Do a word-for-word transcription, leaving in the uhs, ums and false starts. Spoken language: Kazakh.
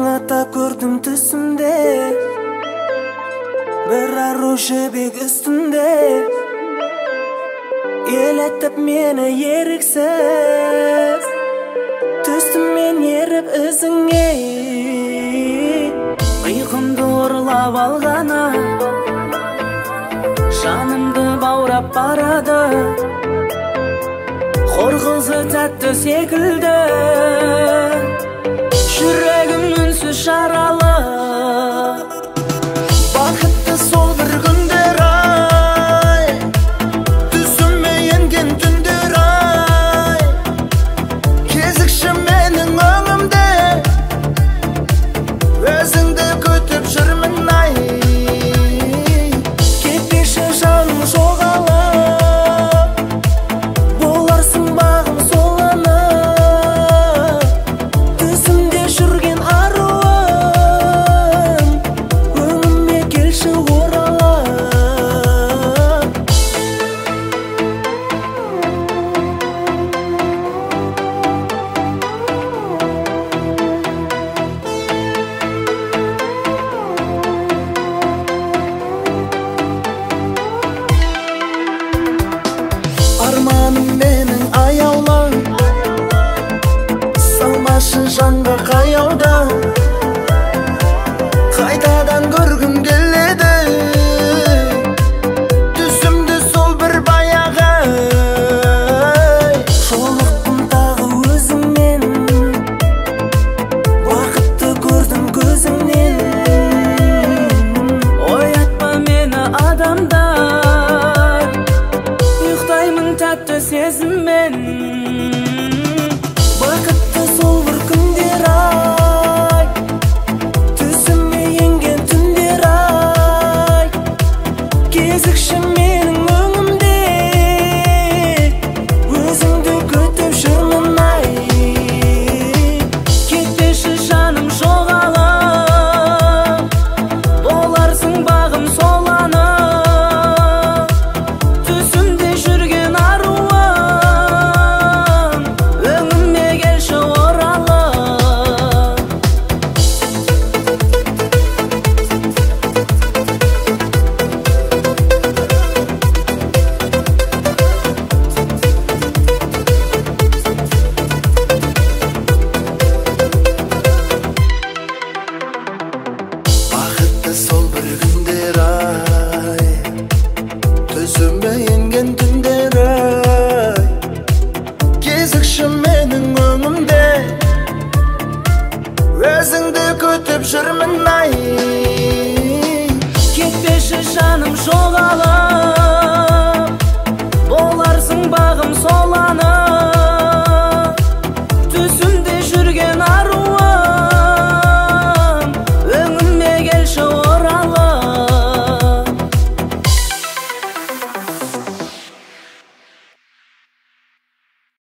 ата көрдім түсімде, бір ару жібек үстінде, елетіп мені еріксіз, түстім мен еріп ізіңе. Ұйқымды ұрлап алғаны, жанымды баурап барады, қорқылсы тәтті секілді, жүрегім үнсіз жаралы. Бақытты сол бір күндер ай, түсіме енген түндер ай, кезікші менің өңімде, өзіңді күтіп жүрмін ай. Кетпеші жаным жоғалып, боларсың бағым соланы, түсімде жүрген аруым, өңіме келші оралып. Арманым менің аяулаң, салмашы жанға қаяуда, қайтадан көргім келеді, түсімді сол бір баяғы. Жолықтым тағы өзіңмен, бақытты көрдім көзіңнен. Оятпа мені адамдар, ұйықтаймын тәтті сезіммен. Бақытты сол бір күндер ай, түсіме енген түндер ай, кезікші менің өңімде, өзіңді күтіп жүрмін ай. Кетпеші жаным жоғалып, боларсың бағым соланы, түсімде жүрген аруым, өңіме келші оралып. Бақытты сол бір күндер ай, түсіме енген түндер ай, кезікші менің өңімде, өзіңді күтіп жүрмін ай. Кетпеші жаным жоғалып,